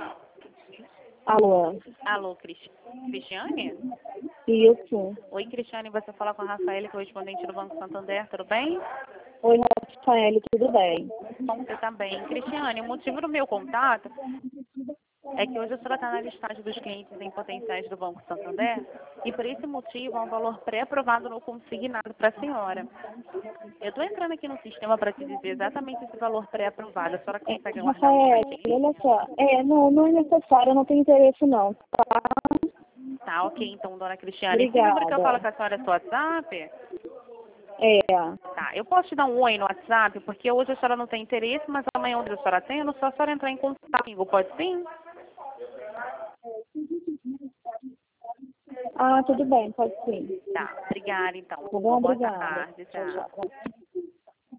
Alô? Alô, Cristiane? Isso. Oi, Cristiane, você fala com a Rafaela, correspondente do Banco Santander, tudo bem? Oi, Rafael, tudo bem? Bom, você tá bem. Cristiane, o motivo do meu contato é que hoje a senhora está na listagem dos clientes em potenciais do Banco Santander e por esse motivo há um valor pré-aprovado no consignado para a senhora. Eu estou entrando aqui no sistema para te dizer exatamente esse valor pré-aprovado. A senhora consegue aguardar um Rafael, instantinho? olha só. Não é necessário, eu não tenho interesse não, tá? Tá, ok, então, dona Cristiane. Esse número que eu falo Obrigada. com a senhora é seu WhatsApp? É. Tá, eu posso te dar um oi no WhatsApp, porque hoje a senhora não tem interesse, mas amanhã onde a senhora tem, é só a senhora entrar em contato comigo, pode sim? Ah, tudo bem, pode sim. Tá, obrigada então. Tá bom? Boa Obrigada. tarde, Tchau, tchau. tchau.